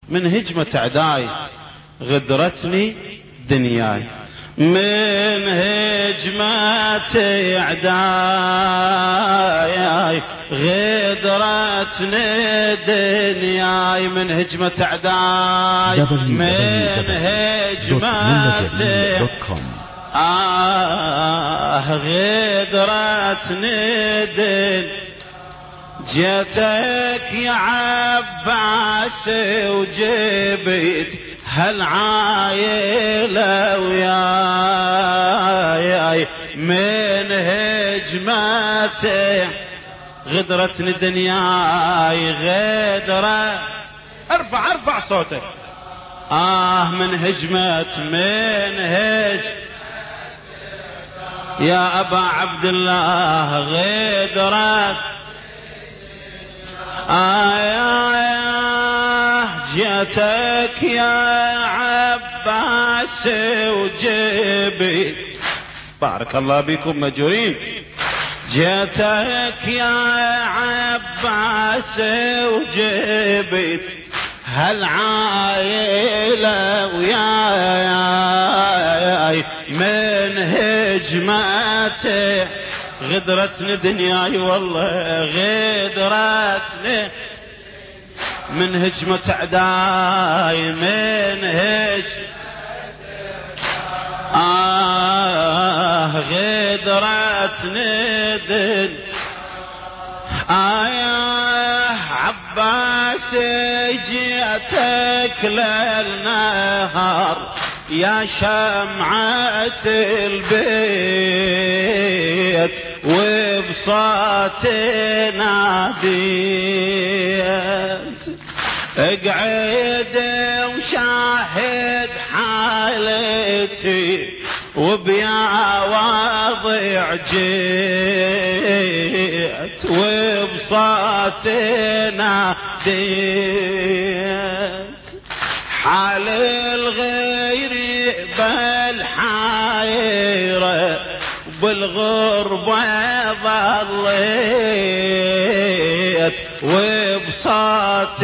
من هجمة أعداي غدرتني دنياي، من هجمة أعداي غدرتني دنياي، من هجمة أعداي من هجمة غدرتني دنياي. جيتك يا عباس وجبت هالعايلة وياي، من هجمته غدرتني دنياي غدرة. ارفع صوتك. من هجمة من هج يا أبا عبد الله غدرت. جيتك يا عباس وجبت، بارك الله بكم مجورين. جيتك يا عباس وجبت هالعايلة وياي، من هجمته غدرتني دنياي والله غدرتني، من هجمة أعداي من غدرتني دن. عباس جيتك للنهار يا شمعة البيت وبصوت ناديت، اقعد وشاهد حالتي وبيا واضع جيت وبصوت ناديت، حال الغير بالحايرة بالغربة ظليت وبصوت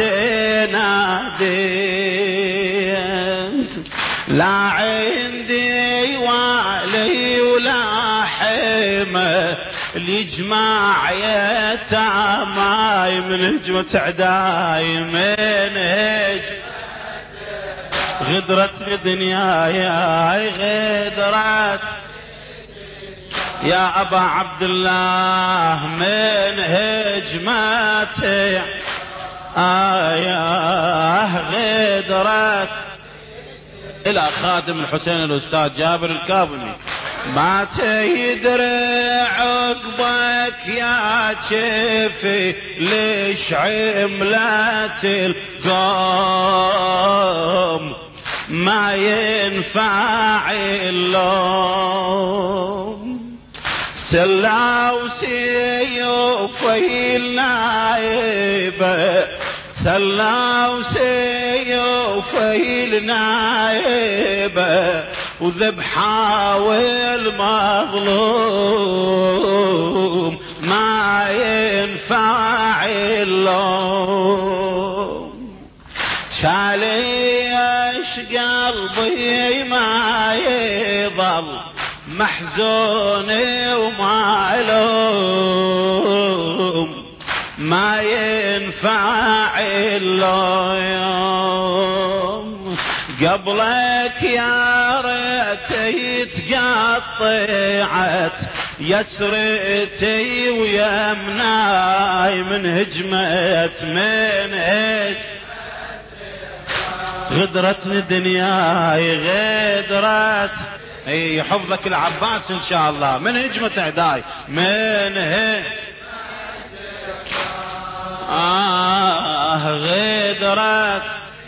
ناديت، لا عندي والي ولا حمى ليجمع يتاماي، من هجمة أعداي من غدرتني دنياي غدرت يا أبا عبد الله، من هجمتي غدرت. إلى خادم الحسين الأستاذ جابر الكاظمي، ما تيدري عقبك يا شفي ليش عملت القوم ما ينفع اللوم، سلاو سيوفي النايبة سلاو سيوفي النايبة وذبحة والمظلوم ما ينفع اللوم، شاليش قلبي ما يظل محزون ومعلوم ما ينفع اللوم، قبلك يا ريتي تقطعت يسرتي ويمناي، من هجمة من غدرتني دنياي غدرت. اي حفظك العباس ان شاء الله، من هجمة اعداي من غدرت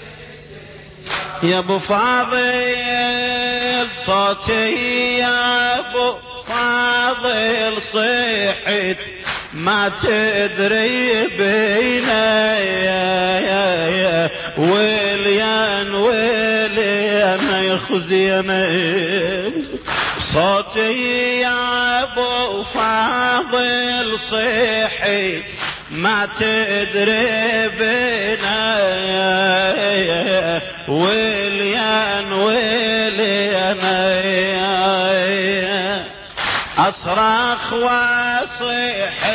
يا ابو فاضل صوتي يا ابو فاضل صيحت ما تدري بينا وليان يخزينا، صوتي يا ابو فاضل صيحت ما تدري بنا وليان أصرخ واصيح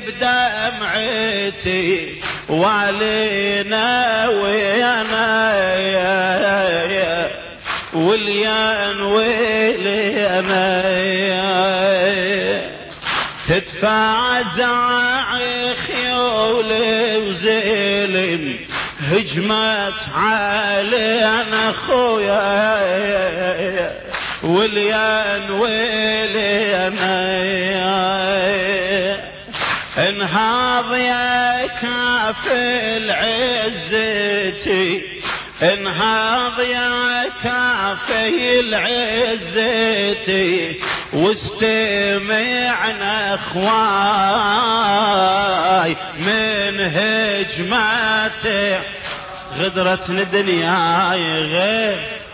بدمعتي والينا ويانا وليان تتفازع خيول وزلم هجمت علينا خويا وليان انهاض يا كافل عزتي انهاض يا كافي عزتي واستمعنا اخواي من هجمته غدرتني دنياي غير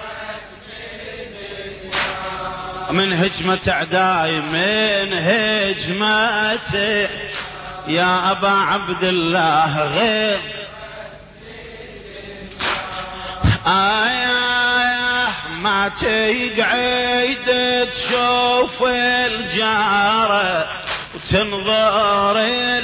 من هجمة اعداي من هجمته يا ابا عبد الله غير ما تقعد تشوف الجارة وتنظر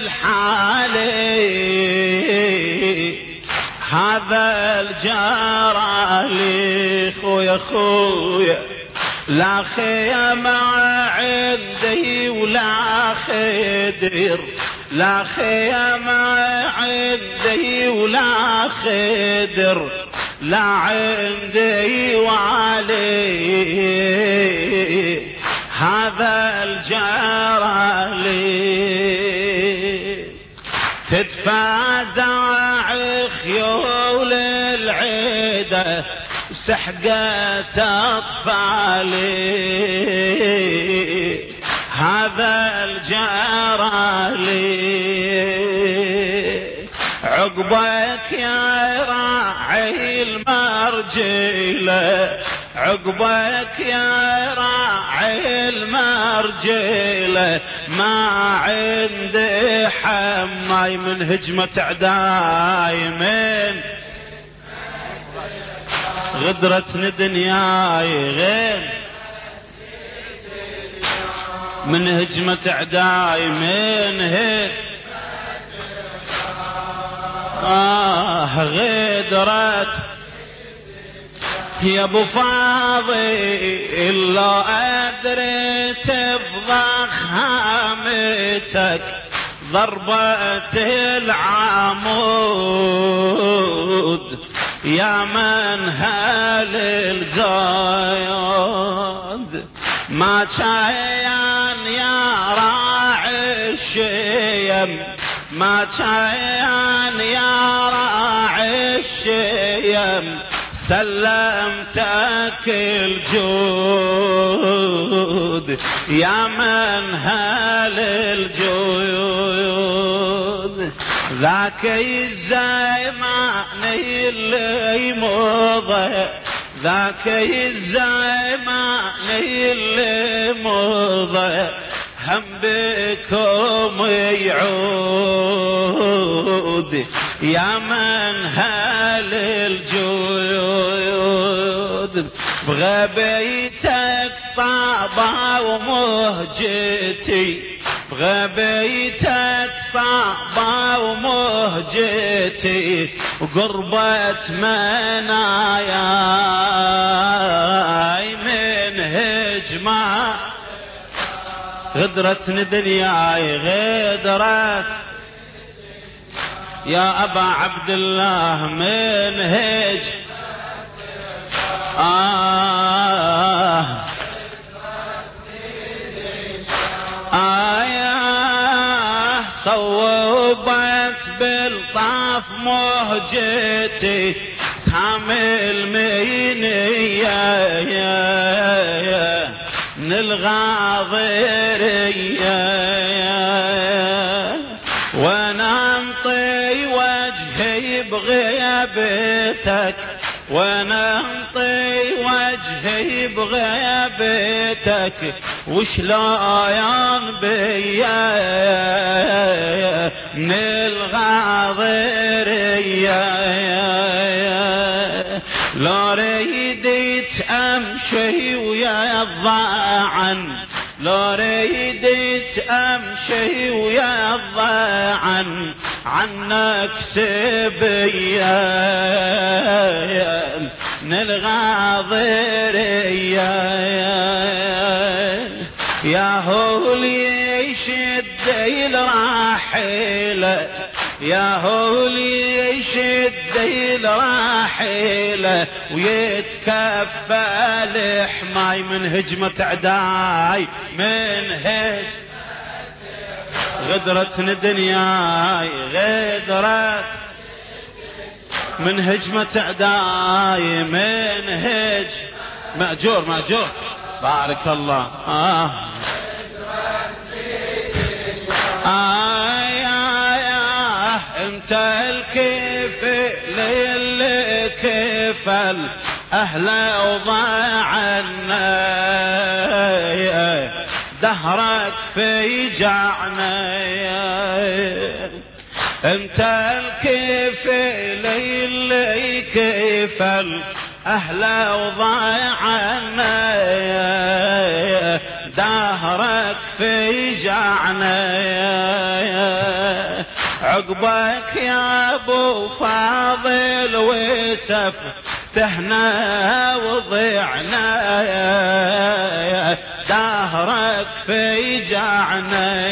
الحالي هذا الجارة لي خويا لا خيمة عندي ولا خدر لا خيمة عندي ولا خدر لا عندي وعلي هذا الجرالي تتفازع خيول العيدة سحقت أطفالي هذا الجرالي عقبك يا راعي المرجلة عقبك يا راعي المرجلة ما عندي حماي من هجمة اعداي من غدرتني دنياي غير من هجمة اعداي من غدرت يا ابو فاضي الا ادري تفضخ هامتك ضربة العمود يا من هال الزايد ما كان يا راعي الشيم ما كان يا راعي الشيم سلمتك الجود يا من هال الجود ذاك الزمان اللي مضى ذاك الزمان اللي مضى هم بكم يعود يا من هال الجود بغبيتك صعبة ومهجتي بغبيتك صعبة ومهجتي وقربت مناياي من هجمة غدرتني دنياي غدرت يا أبا عبد الله من هج صوبت بالطاف مهجتي سام المينية من الغاضرية وانا انطي وجهي بغيابتك وانا انطي وجهي بغيابتك وشلايان بيا من الغاضرية لو ريدت امشي ويا الضاعن، لو ريدت امشي ويا الضاعن، عنك سبيا الغاضرية. يا هو اللي يشد الراحلة، يا هو اللي يشد الراحلة ويتكفل حماي من هجمة عداي، من غدرة دنياي، غدرت من هجمة عداي، من مأجور مأجور بارك الله. انت الكفل اللي كفل اهله وضاعنا، دهرك في جعنا. انت الكفل اللي كفل اهله وضاعنا، دهرك في جعنا. عقبك يا ابو فاضل وسف تهنا وضعنا، دهرك في جعنا.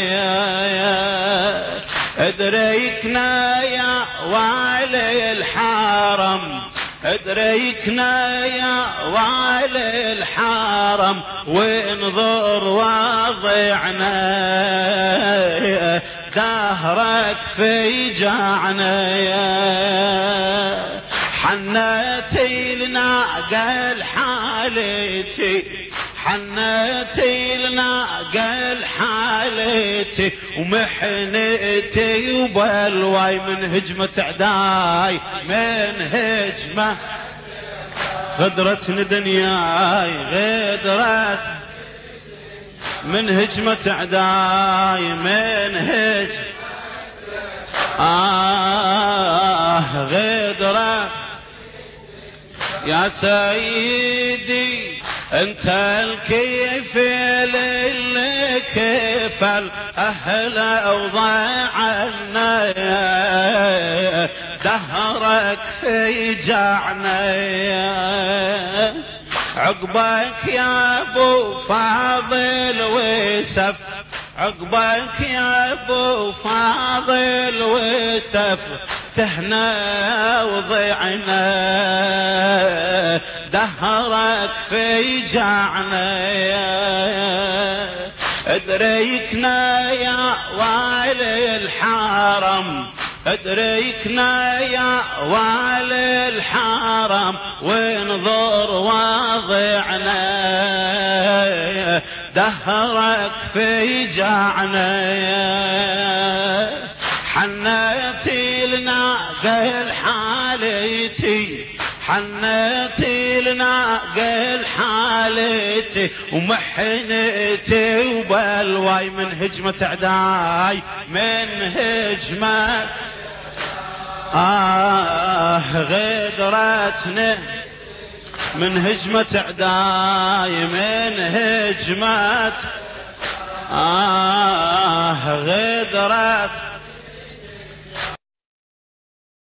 ادريكنا يا والي الحرم، ادريكنا يا والي الحرم، وانظر وضعنا، دهرك في جعنا. حنتي لناقة الحالتي، حنتي لناقة الحالتي، ومحنتي وبلواي من هجمة عداي، من هجمة غدرة دنياي، غدرت من هجمة عداي، من غدرت. يا سيدي انت الكفل اللي كفل اهل اوضاعنا، دهرك في جعنا. عقبك يا ابو فاضل وسف، عقبك يا ابو فاضل وسف تهنا وضعنا، دهرك في جعنا. ادريكنا يا والي الحرم، ادريكنا يا والي الحرم، وانظر وضعنا، دهرك في جعنا. حنتي لناقة الحالتي، حنتي لناقة الحالتي، ومحنتي وبلواي من هجمة عداي، من هجمة غدرتنا من هجمة عداي، من هجمة غدرت